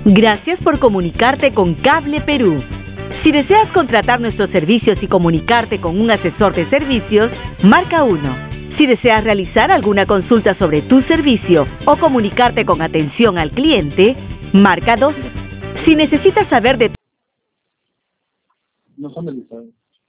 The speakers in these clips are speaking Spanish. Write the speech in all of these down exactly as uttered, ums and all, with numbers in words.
Gracias por comunicarte con Cable Perú. Si deseas contratar nuestros servicios y comunicarte con un asesor de servicios, marca uno. Si deseas realizar alguna consulta sobre tu servicio o comunicarte con atención al cliente, marca dos. Si necesitas saber de... No son delizados.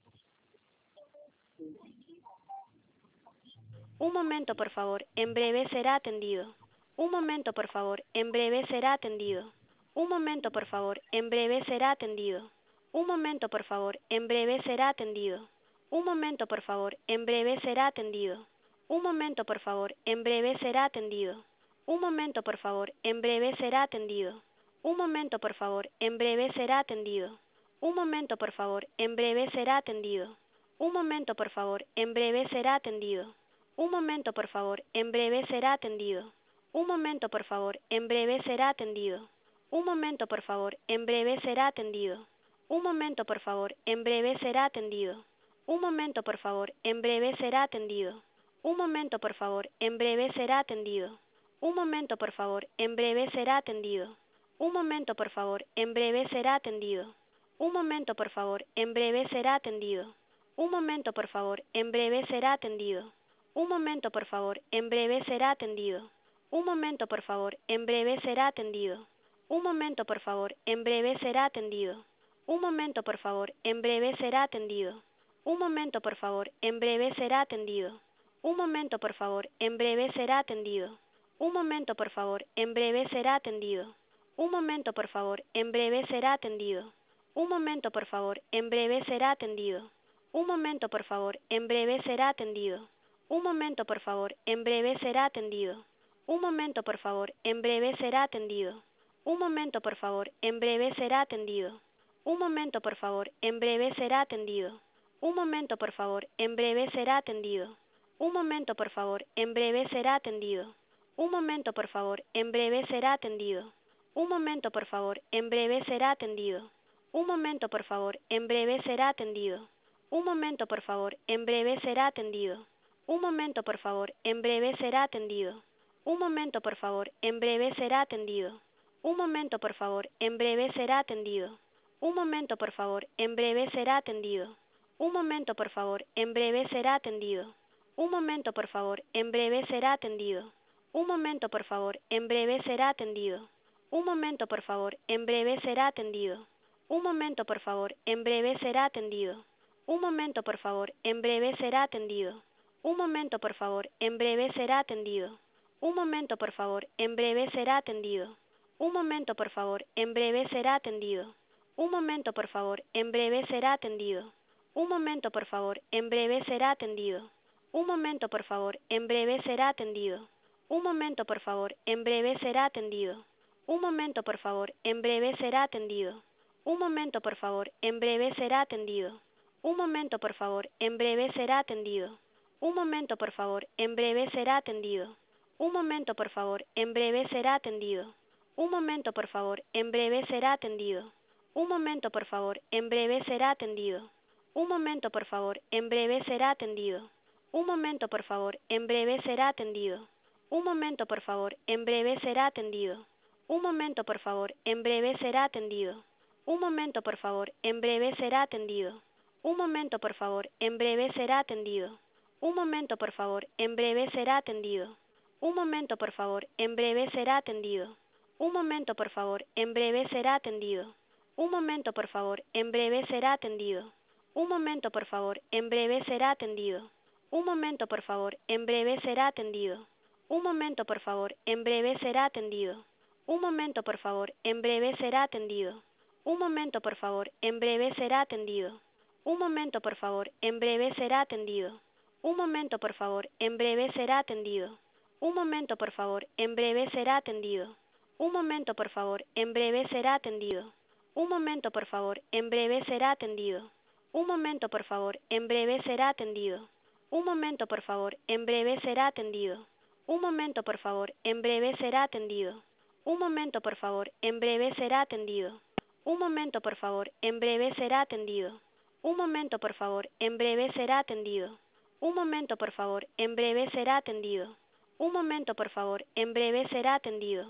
Un momento, por favor. En breve será atendido. Un momento, por favor. En breve será atendido. Un momento, por favor. En breve será atendido. Un momento, por favor. En breve será atendido. Un momento, por favor. En breve será atendido. Un momento, por favor. En breve será atendido. Un momento, por favor. En breve será atendido. Un momento, por favor. En breve será atendido. Un momento, por favor. En breve será atendido. Un momento, por favor. En breve será atendido. Un momento, por favor. En breve será atendido. Un momento, por favor. En breve será atendido. Un momento, por favor. En breve será atendido. Un momento, por favor. En breve será atendido. Un momento, por favor. En breve será atendido. Un momento, por favor. En breve será atendido. Un momento, por favor. En breve será atendido. Un momento, por favor. En breve será atendido. Un momento, por favor. En breve será atendido. Un momento, por favor. En breve será atendido. Un momento, por favor. En breve será atendido. Un momento, por favor. En breve será atendido. Un momento, por favor. En breve será atendido. Un momento, por favor. En breve será atendido. Un momento, por favor. En breve será atendido. Un momento, por favor. En breve será atendido. Un momento, por favor. En breve será atendido. Un momento, por favor. En breve será atendido. Un momento, por favor. En breve será atendido. Un momento, por favor. En breve será atendido. Un momento, por favor. En breve será atendido. Un momento, por favor. En breve será atendido. Un momento, por favor. En breve será atendido. Un momento, por favor. En breve será atendido. Un momento, por favor. En breve será atendido. Un momento, por favor. En breve será atendido. Un momento, por favor. En breve será atendido. Un momento, por favor. En breve será atendido. Un momento, por favor. En breve será atendido. Un momento, por favor. En breve será atendido. Un momento, por favor. En breve será atendido. Un momento, por favor. En breve será atendido. Un momento, por favor. En breve será atendido. Un momento, por favor. En breve será atendido. Un momento, por favor. En breve será atendido. Un momento, por favor. En breve será atendido. Un momento, por favor. En breve será atendido. Un momento, por favor. En breve será atendido. Un momento, por favor. En breve será atendido. Un momento, por favor. En breve será atendido. Un momento, por favor. En breve será atendido. Un momento, por favor. En breve será atendido. Un momento, por favor. En breve será atendido. Un momento, por favor. En breve será atendido. Un momento, por favor. En breve será atendido. Un momento, por favor. En breve será atendido. Un momento, por favor. En breve será atendido. Un momento, por favor. En breve será atendido. Un momento, por favor. En breve será atendido. Un momento, por favor. En breve será atendido. Un momento, por favor. En breve será atendido. Un momento, por favor. En breve será atendido. Un momento, por favor. En breve será atendido. Un momento, por favor. En breve será atendido. Un momento, por favor. En breve será atendido. Un momento, por favor. En breve será atendido. Un momento, por favor. En breve será atendido. Un momento, por favor. En breve será atendido. Un momento, por favor. En breve será atendido. Un momento, por favor. En breve será atendido. Un momento, por favor. En breve será atendido. Un momento, por favor. En breve será atendido. Un momento, por favor. En breve será atendido. Un momento, por favor. En breve será atendido. Un momento, por favor. En breve será atendido. Un momento, por favor. En breve será atendido. Un momento, por favor. En breve será atendido. Un momento, por favor. En breve será atendido. Un momento, por favor. En breve será atendido. Un momento, por favor. En breve será atendido. Un momento, por favor. En breve será atendido. Un momento, por favor. En breve será atendido. Un momento, por favor. En breve será atendido. Un momento, por favor. En breve será atendido. Un momento, por favor. En breve será atendido. Un momento, por favor. En breve será atendido. Un momento, por favor. En breve será atendido. Un momento, por favor. En breve será atendido. Un momento, por favor. En breve será atendido. Un momento, por favor. En breve será atendido. Un momento, por favor. En breve será atendido. Un momento, por favor. En breve será atendido.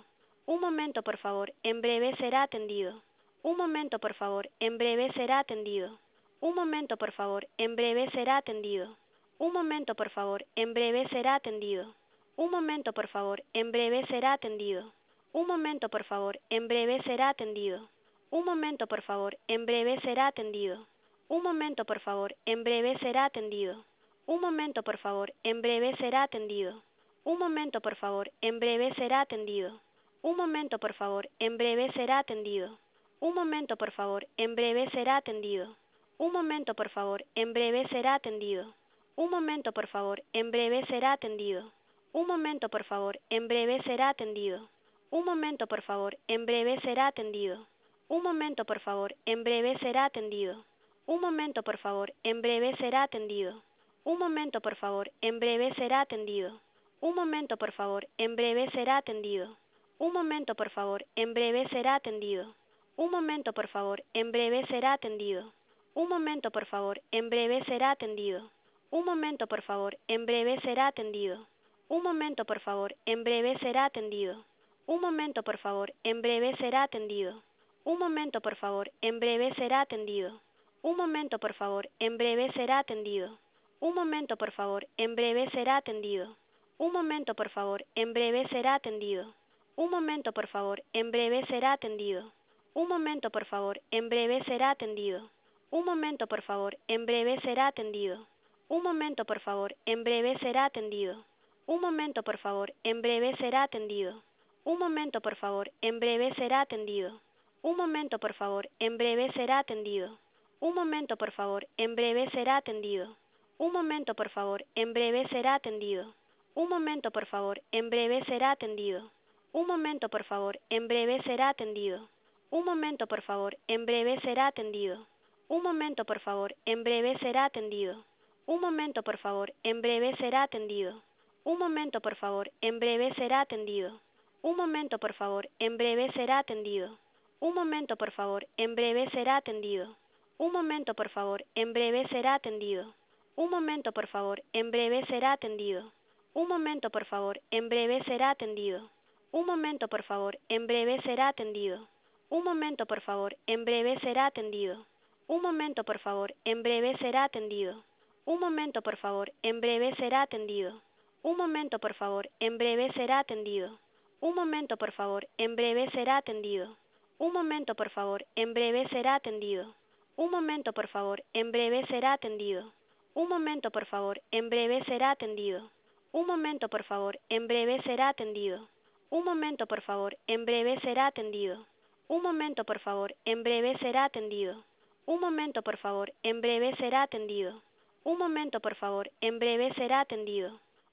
Un momento, por favor, en breve será atendido. Un momento, por favor, en breve será atendido. Un momento, por favor, en breve será atendido. Un momento, por favor, en breve será atendido. Un momento, por favor, en breve será atendido. Un momento, por favor, en breve será atendido. Un momento, por favor, en breve será atendido. Un momento, por favor, en breve será atendido. Un momento, por favor, en breve será atendido. Un momento, por favor, en breve será atendido. Un momento, por favor, en breve será atendido. Un momento, por favor, en breve será atendido. Un momento, por favor, en breve será atendido. Un momento, por favor, en breve será atendido. Un momento, por favor, en breve será atendido. Un momento, por favor, en breve será atendido. Un momento, por favor, en breve será atendido. Un momento, por favor, en breve será atendido. Un momento, por favor, en breve será atendido. Un momento, por favor, en breve será atendido. Un momento, por favor, en breve será atendido. Un momento, por favor, en breve será atendido. Un momento, por favor, en breve será atendido. Un momento, por favor, en breve será atendido. Un momento, por favor, en breve será atendido. Un momento, por favor, en breve será atendido. Un momento, por favor, en breve será atendido. Un momento, por favor, en breve será atendido. Un momento, por favor, en breve será atendido. Un momento, por favor, en breve será atendido. Un momento, por favor, en breve será atendido. Un momento, por favor, en breve será atendido. Un momento, por favor, en breve será atendido. Un momento, por favor, en breve será atendido. Un momento, por favor, en breve será atendido. Un momento, por favor, en breve será atendido. Un momento, por favor, en breve será atendido. Un momento, por favor, en breve será atendido. Un momento, por favor, en breve será atendido. Un momento, por favor, en breve será atendido. Un momento, por favor, en breve será atendido. Un momento, por favor, en breve será atendido. Un momento, por favor, en breve será atendido. Un momento, por favor, en breve será atendido. Un momento, por favor, en breve será atendido. Un momento, por favor, en breve será atendido. Un momento, por favor, en breve será atendido. Un momento, por favor, en breve será atendido. Un momento, por favor, en breve será atendido. Un momento, por favor, en breve será atendido. Un momento, por favor, en breve será atendido. Un momento, por favor, en breve será atendido. Un momento, por favor, en breve será atendido. Un momento, por favor, en breve será atendido. Un momento, por favor, en breve será atendido. Un momento, por favor, en breve será atendido. Un momento, por favor, en breve será atendido. Un momento, por favor, en breve será atendido. Un momento, por favor, en breve será atendido. Un momento, por favor, en breve será atendido. Un momento, por favor, en breve será atendido. Un momento, por favor, en breve será atendido. Un momento, por favor, en breve será atendido. Un momento, por favor, en breve será atendido.